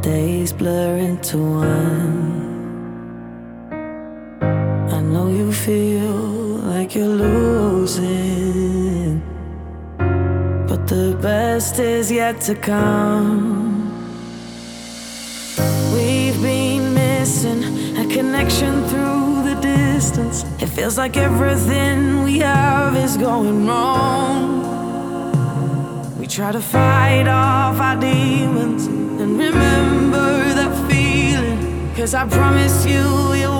days blur into one. I know you feel like you're losing, but the best is yet to come. We've been missing a connection through the distance. It feels like everything we have is going wrong. We try to fight off our demons and remember that feeling, 'cause I promise you, you